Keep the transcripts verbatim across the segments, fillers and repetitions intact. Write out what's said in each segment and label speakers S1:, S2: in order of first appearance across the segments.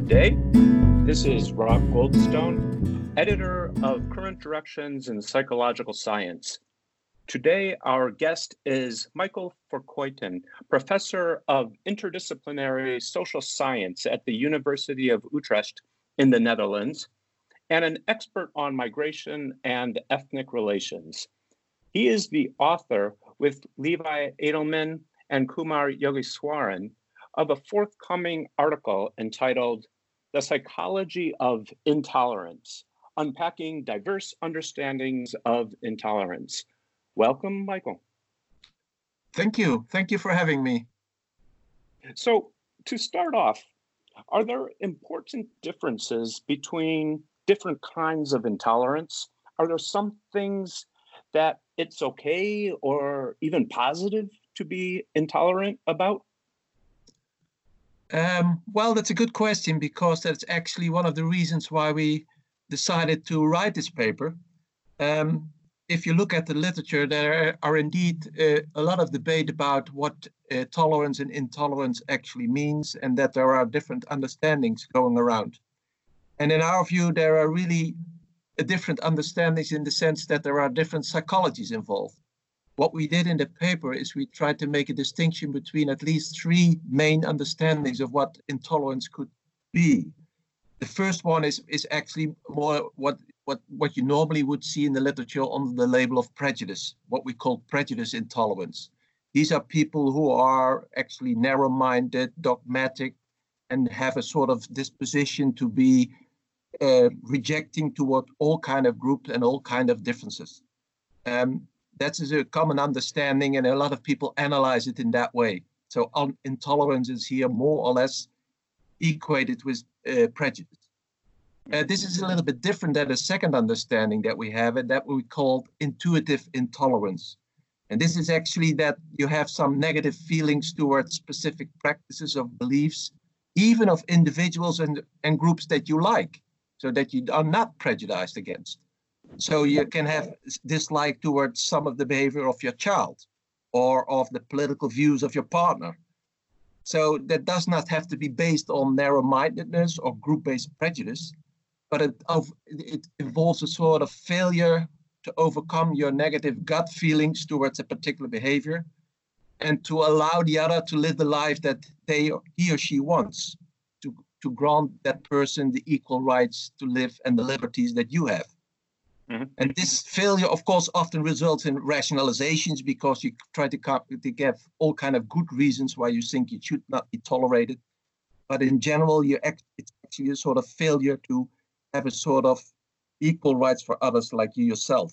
S1: Good day. This is Rob Goldstone, editor of Current Directions in Psychological Science. Today, our guest is Michael Verkoeten, professor of interdisciplinary social science at the University of Utrecht in the Netherlands, and an expert on migration and ethnic relations. He is the author, with Levi Edelman and Kumar Yogiswaran, of a forthcoming article entitled The Psychology of Intolerance, Unpacking Diverse Understandings of Intolerance. Welcome, Michael.
S2: Thank you. Thank you for having me.
S1: So, to start off, are there important differences between different kinds of intolerance? Are there some things that it's okay or even positive to be intolerant about?
S2: Um, well, that's a good question, because that's actually one of the reasons why we decided to write this paper. Um, if you look at the literature, there are indeed uh, a lot of debate about what uh, tolerance and intolerance actually means, and that there are different understandings going around. And in our view, there are really uh, different understandings in the sense that there are different psychologies involved. What we did in the paper is we tried to make a distinction between at least three main understandings of what intolerance could be. The first one is, is actually more what, what, what you normally would see in the literature under the label of prejudice, what we call prejudice intolerance. These are people who are actually narrow-minded, dogmatic, and have a sort of disposition to be uh, rejecting toward all kind of groups and all kind of differences. Um, That is a common understanding, and a lot of people analyze it in that way. So um, intolerance is here more or less equated with uh, prejudice. Uh, this is a little bit different than the second understanding that we have, and that we call intuitive intolerance. And this is actually that you have some negative feelings towards specific practices of beliefs, even of individuals and, and groups that you like, so that you are not prejudiced against. So you can have dislike towards some of the behavior of your child or of the political views of your partner. So that does not have to be based on narrow-mindedness or group-based prejudice, but it, it involves a sort of failure to overcome your negative gut feelings towards a particular behavior and to allow the other to live the life that they, he or she wants, to, to grant that person the equal rights to live and the liberties that you have. Mm-hmm. And this failure, of course, often results in rationalizations, because you try to, to give all kind of good reasons why you think it should not be tolerated. But in general, you act, it's actually a sort of failure to have a sort of equal rights for others like you yourself.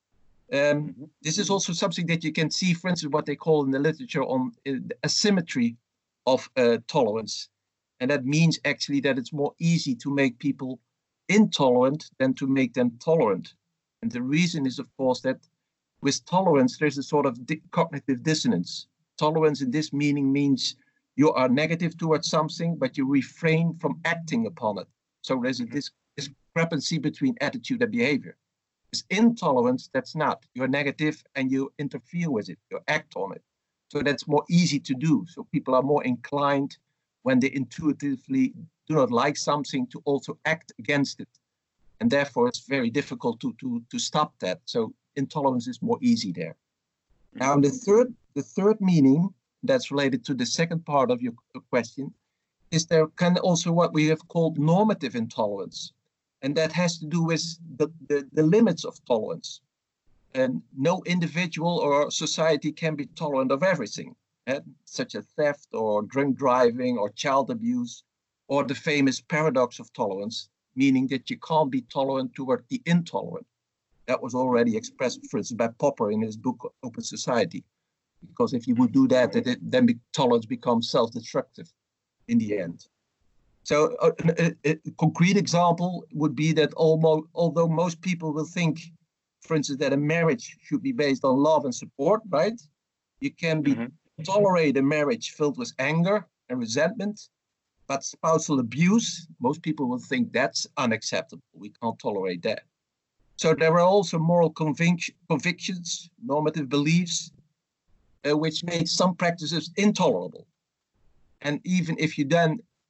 S2: Um, mm-hmm. This is also something that you can see, for instance, what they call in the literature on uh, the asymmetry of uh, tolerance. And that means actually that it's more easy to make people intolerant than to make them tolerant. And the reason is, of course, that with tolerance, there's a sort of di- cognitive dissonance. Tolerance in this meaning means you are negative towards something, but you refrain from acting upon it. So there's a dis- discrepancy between attitude and behavior. With intolerance, that's not. You're negative and you interfere with it, you act on it. So that's more easy to do. So people are more inclined, when they intuitively do not like something, to also act against it. And therefore, it's very difficult to, to, to stop that. So intolerance is more easy there. Now, the third, the third meaning that's related to the second part of your question is there can also what we have called normative intolerance. And that has to do with the, the, the limits of tolerance. And no individual or society can be tolerant of everything, eh, such as theft or drink driving or child abuse, or the famous paradox of tolerance, meaning that you can't be tolerant toward the intolerant. That was already expressed, for instance, by Popper in his book, Open Society. Because if you would do that, it, then be, tolerance becomes self-destructive in the end. So a, a, a concrete example would be that almost, although most people will think, for instance, that a marriage should be based on love and support, right? You can be mm-hmm. tolerate a marriage filled with anger and resentment, but spousal abuse, most people will think that's unacceptable. We can't tolerate that. So there are also moral convic- convictions, normative beliefs, uh, which make some practices intolerable. And even if you then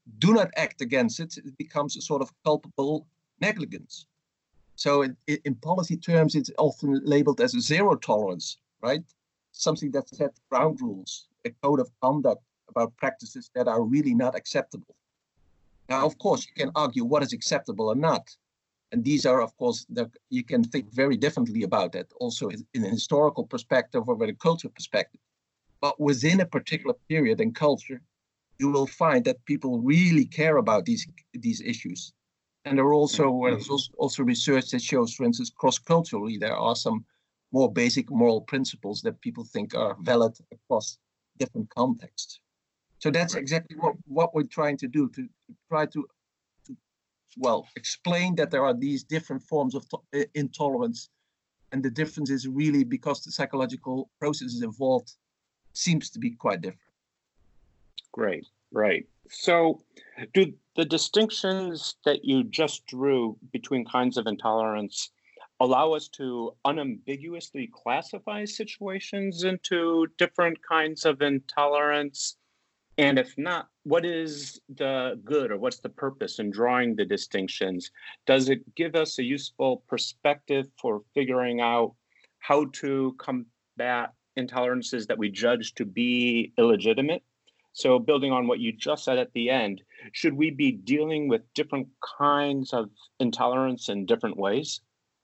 S2: do not act against it, it becomes a sort of culpable negligence. So in, in policy terms, it's often labeled as a zero tolerance, right? Something that sets ground rules, a code of conduct about practices that are really not acceptable. Now, of course, you can argue what is acceptable or not. And these are, of course, the, you can think very differently about that, also in a historical perspective or in a cultural perspective. But within a particular period and culture, you will find that people really care about these, these issues. And there are also, there's also, also research that shows, for instance, cross-culturally, there are some more basic moral principles that people think are valid across different contexts. So that's right. exactly what, what we're trying to do, to, to try to, to, well, explain that there are these different forms of to- intolerance. And the difference is really because the psychological processes involved seems to be quite different.
S1: Great, right. So do the distinctions that you just drew between kinds of intolerance allow us to unambiguously classify situations into different kinds of intolerance? And if not, what is the good or what's the purpose in drawing the distinctions? Does it give us a useful perspective for figuring out how to combat intolerances that we judge to be illegitimate? So building on what you just said at the end, should we be dealing with different kinds of intolerance in different ways?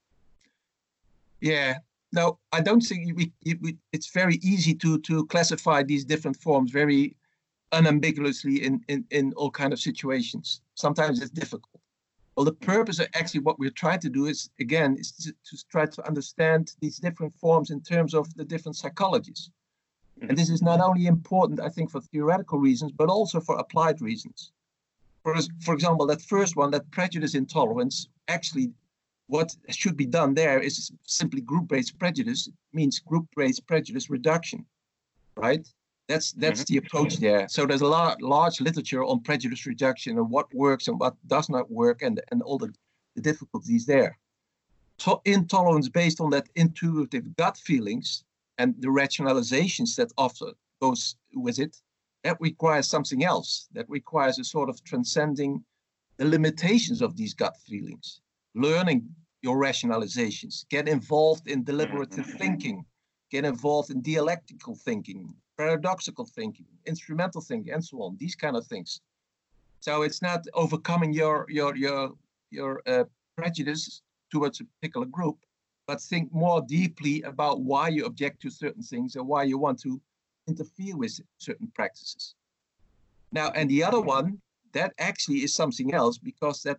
S2: Yeah, no, I don't think we, we, it's very easy to, to classify these different forms very unambiguously in, in, in all kind of situations. Sometimes it's difficult. Well, the purpose of actually what we're trying to do is, again, is to, to try to understand these different forms in terms of the different psychologies. And this is not only important, I think, for theoretical reasons, but also for applied reasons. For, for example, that first one, that prejudice intolerance, actually, what should be done there is simply group-based prejudice, means group-based prejudice reduction, right? That's that's mm-hmm. the approach there. So there's a lot, large literature on prejudice reduction and what works and what does not work and, and all the, the difficulties there. So intolerance based on that intuitive gut feelings and the rationalizations that often goes with it, that requires something else. That requires a sort of transcending the limitations of these gut feelings, learning your rationalizations, get involved in deliberative thinking, get involved in dialectical thinking, paradoxical thinking, instrumental thinking, and so on, these kind of things. So it's not overcoming your, your, your, your uh, prejudice towards a particular group, but think more deeply about why you object to certain things and why you want to interfere with certain practices. Now, and the other one, that actually is something else, because that,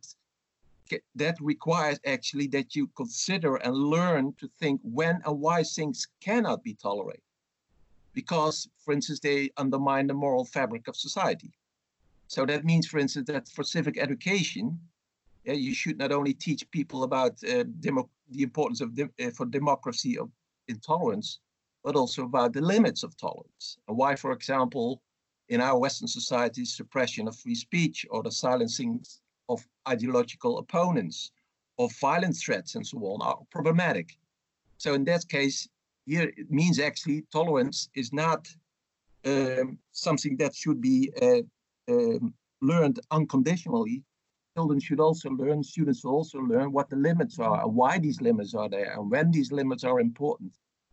S2: that requires actually that you consider and learn to think when and why things cannot be tolerated. Because, for instance, they undermine the moral fabric of society. So that means, for instance, that for civic education, yeah, you should not only teach people about uh, demo- the importance of de- uh, for democracy of intolerance, but also about the limits of tolerance. And why, for example, in our Western societies, suppression of free speech or the silencing of ideological opponents or violent threats and so on are problematic. So in that case, here it means actually tolerance is not um, something that should be uh, um, learned unconditionally. Children should also learn, students should also learn what the limits are and why these limits are there and when these limits are important.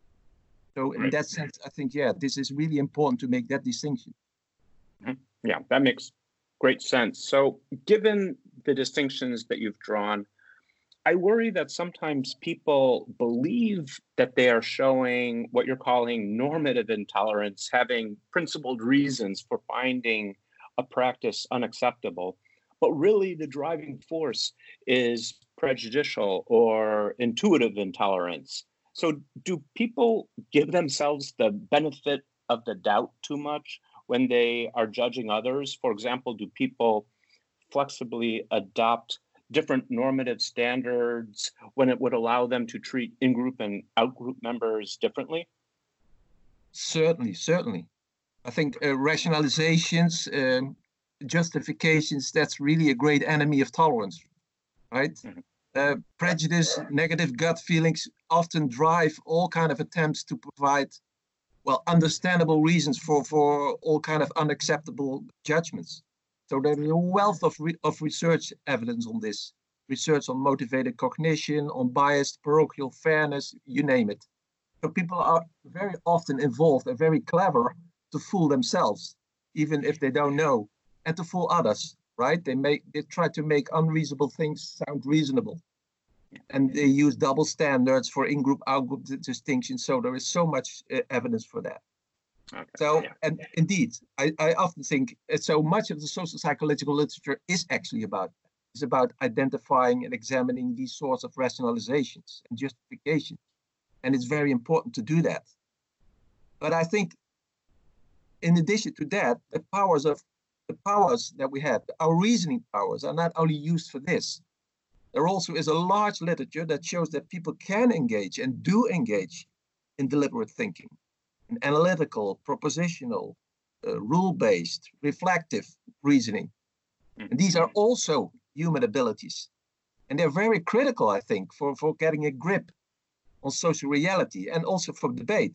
S2: So in that sense, I think, yeah, this is really important to make that distinction.
S1: Mm-hmm. Yeah, that makes great sense. So given the distinctions that you've drawn, I worry that sometimes people believe that they are showing what you're calling normative intolerance, having principled reasons for finding a practice unacceptable. But really, the driving force is prejudicial or intuitive intolerance. So do people give themselves the benefit of the doubt too much when they are judging others? For example, do people flexibly adopt different normative standards when it would allow them to treat in-group and out-group members differently?
S2: Certainly, certainly. I think uh, rationalizations, um, justifications, that's really a great enemy of tolerance, right? Mm-hmm. Uh, prejudice, negative gut feelings often drive all kind of attempts to provide, well, understandable reasons for, for all kind of unacceptable judgments. So there is a wealth of, re of research evidence on this. Research on motivated cognition, on biased parochial fairness, you name it. So people are very often involved and very clever to fool themselves, even if they don't know, and to fool others, right? They make they try to make unreasonable things sound reasonable. And they use double standards for in-group, out-group distinctions. So there is so much uh, evidence for that. Okay, so, yeah. And indeed, I, I often think uh, so much of the social psychological literature is actually about that. It's about identifying and examining these sorts of rationalizations and justifications. And it's very important to do that. But I think in addition to that, the powers of the powers that we have, our reasoning powers, are not only used for this. There also is a large literature that shows that people can engage and do engage in deliberate thinking, in analytical, propositional, uh, rule-based, reflective reasoning. And these are also human abilities. And they're very critical, I think, for, for getting a grip on social reality and also for debate.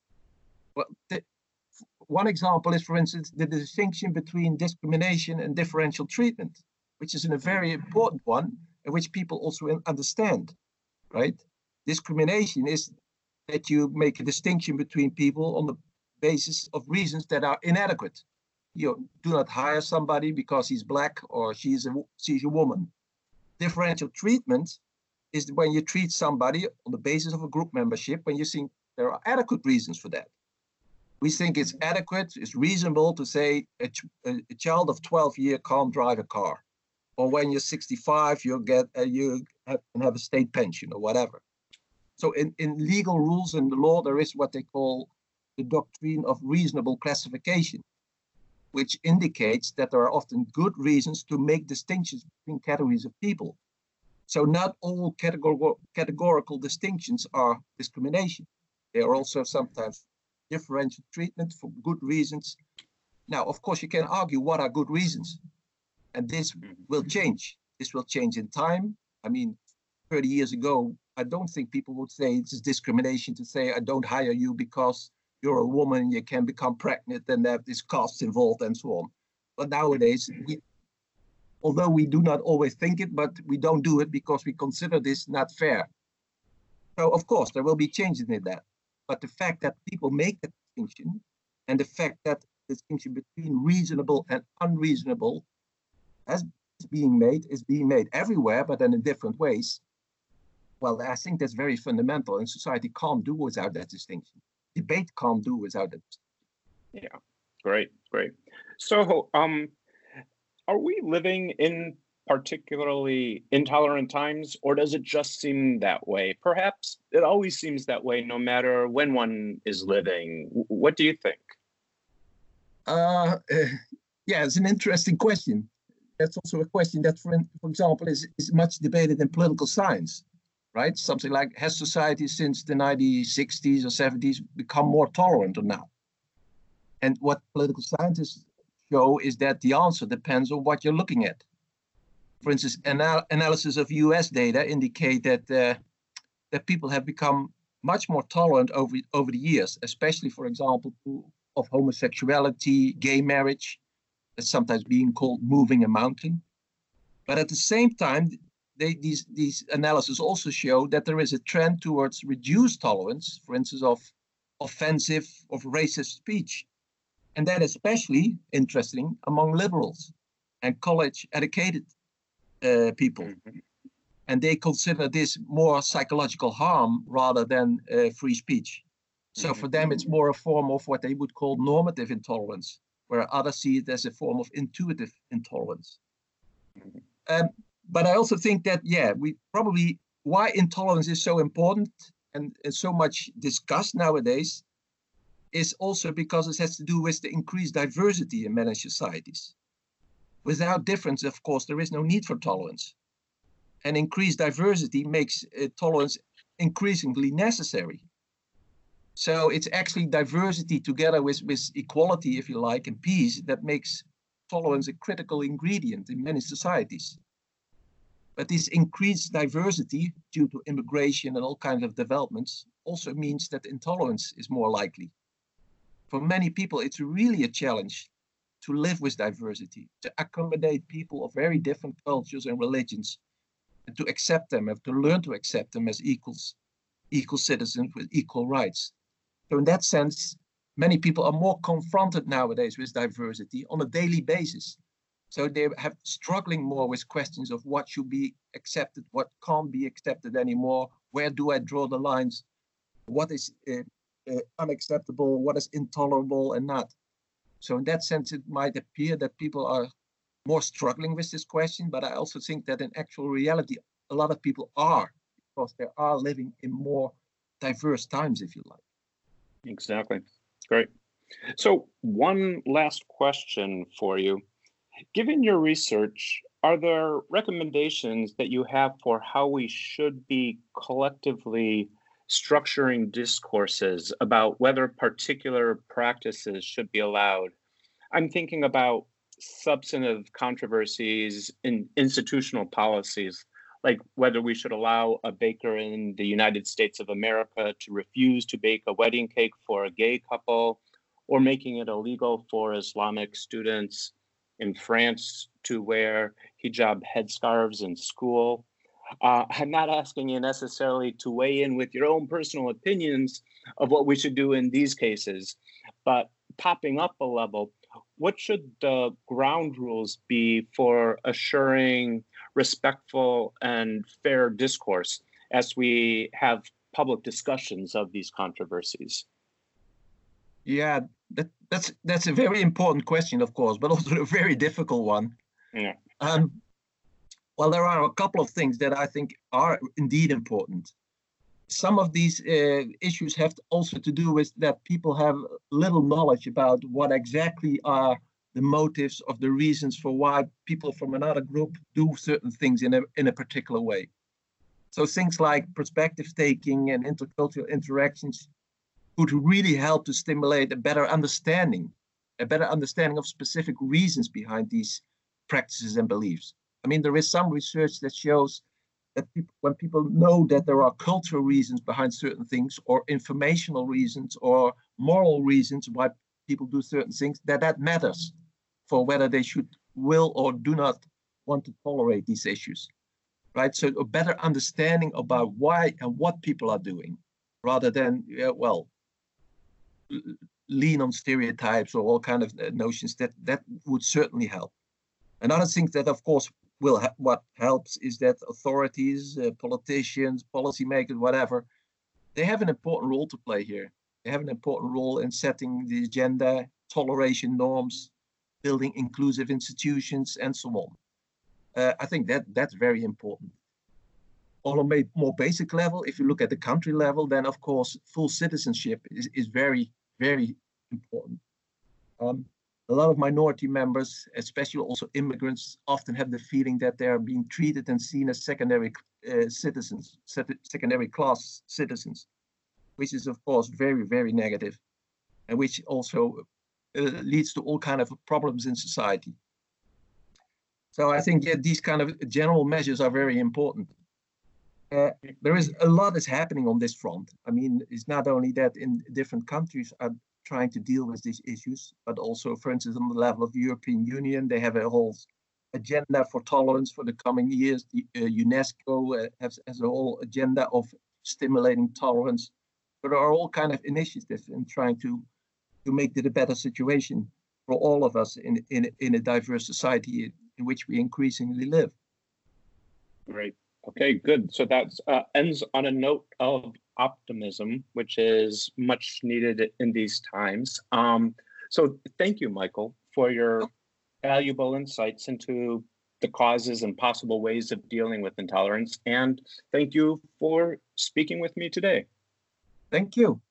S2: Well, the, one example is, for instance, the distinction between discrimination and differential treatment, which is a very important one, and which people also understand, right? Discrimination is that you make a distinction between people on the basis of reasons that are inadequate. You do not hire somebody because he's black or she's a, she's a woman. Differential treatment is when you treat somebody on the basis of a group membership when you think there are adequate reasons for that. We think it's adequate, it's reasonable to say a, ch a child of twelve years can't drive a car. Or when you're sixty-five, you'll get uh, you have, can have a state pension or whatever. So in, in legal rules and the law, there is what they call the doctrine of reasonable classification, which indicates that there are often good reasons to make distinctions between categories of people. So not all categor categorical distinctions are discrimination. They are also sometimes differential treatment for good reasons. Now, of course, you can argue what are good reasons. And this will change. This will change in time. I mean, thirty years ago, I don't think people would say it's discrimination to say, I don't hire you because you're a woman, you can become pregnant, and there is costs involved and so on. But nowadays, we, although we do not always think it, but we don't do it because we consider this not fair. So, of course, there will be changes in that. But the fact that people make that distinction, and the fact that the distinction between reasonable and unreasonable as is being made, is being made everywhere, but then in different ways. Well, I think that's very fundamental, and society can't do without that distinction. Debate can't do without that distinction.
S1: Yeah, great, great. So, um, are we living in particularly intolerant times, or does it just seem that way? Perhaps it always seems that way, no matter when one is living. What do you think?
S2: Uh, uh, yeah, it's an interesting question. That's also a question that, for, for example, is, is much debated in political science, right? Something like, has society since the nineteen sixties or seventies become more tolerant or not? And what political scientists show is that the answer depends on what you're looking at. For instance, anal analysis of U S data indicate that, uh, that people have become much more tolerant over, over the years, especially, for example, of homosexuality, gay marriage. That's sometimes being called moving a mountain. But at the same time, they, these, these analyses also show that there is a trend towards reduced tolerance, for instance, of offensive, of racist speech. And that is especially interesting among liberals and college-educated uh, people. Mm-hmm. And they consider this more psychological harm rather than uh, free speech. So mm-hmm. for them, it's more a form of what they would call normative intolerance, where others see it as a form of intuitive intolerance. Mm-hmm. um, but I also think that, yeah, we probably, why intolerance is so important and, and so much discussed nowadays is also because it has to do with the increased diversity in many societies. Without difference, of course, there is no need for tolerance. And increased diversity makes uh, tolerance increasingly necessary. So it's actually diversity together with, with equality, if you like, and peace that makes tolerance a critical ingredient in many societies. But this increased diversity due to immigration and all kinds of developments also means that intolerance is more likely. For many people, it's really a challenge to live with diversity, to accommodate people of very different cultures and religions, and to accept them and to learn to accept them as equals, equal citizens with equal rights. So in that sense, many people are more confronted nowadays with diversity on a daily basis. So they have struggling more with questions of what should be accepted, what can't be accepted anymore, where do I draw the lines, what is uh, uh, unacceptable, what is intolerable and not. So in that sense, it might appear that people are more struggling with this question, but I also think that in actual reality, a lot of people are, because they are living in more diverse times, if you like.
S1: Exactly. Great. So one last question for you. Given your research, are there recommendations that you have for how we should be collectively structuring discourses about whether particular practices should be allowed? I'm thinking about substantive controversies in institutional policies, like whether we should allow a baker in the United States of America to refuse to bake a wedding cake for a gay couple, or making it illegal for Islamic students in France to wear hijab headscarves in school. Uh, I'm not asking you necessarily to weigh in with your own personal opinions of what we should do in these cases, but popping up a level, what should the ground rules be for assuring respectful and fair discourse as we have public discussions of these controversies?
S2: Yeah, that, that's that's a very important question, of course, but also a very difficult one.
S1: Yeah.
S2: Um, well, there are a couple of things that I think are indeed important. Some of these uh, issues have to also to do with that people have little knowledge about what exactly are the motives of the reasons for why people from another group do certain things in a in a particular way. So things like perspective taking and intercultural interactions could really help to stimulate a better understanding, a better understanding of specific reasons behind these practices and beliefs. I mean, there is some research that shows that people, when people know that there are cultural reasons behind certain things, or informational reasons, or moral reasons why people do certain things, that that matters for whether they should, will, or do not want to tolerate these issues, right? So a better understanding about why and what people are doing, rather than, yeah, well, lean on stereotypes or all kind of notions, that that would certainly help. Another thing that, of course, will ha- what helps is that authorities, uh, politicians, policymakers, whatever, they have an important role to play here. They have an important role in setting the agenda, toleration norms, building inclusive institutions, and so on. Uh, I think that that's very important. On a more basic level, if you look at the country level, then of course full citizenship is, is very, very important. Um, a lot of minority members, especially also immigrants, often have the feeling that they are being treated and seen as secondary uh, citizens, secondary class citizens, which is of course very, very negative, and which also uh, leads to all kind of problems in society. So I think yeah, these kind of general measures are very important. Uh, there is a lot is happening on this front. I mean, it's not only that in different countries are trying to deal with these issues, but also, for instance, on the level of the European Union, they have a whole agenda for tolerance for the coming years. The uh, UNESCO uh, has, has a whole agenda of stimulating tolerance. So there are all kind of initiatives in trying to to make it a better situation for all of us in in, in a diverse society in which we increasingly live.
S1: Great. Okay, good. So that uh, ends on a note of optimism, which is much needed in these times. Um, so thank you, Michael, for your valuable insights into the causes and possible ways of dealing with intolerance. And thank you for speaking with me today.
S2: Thank you.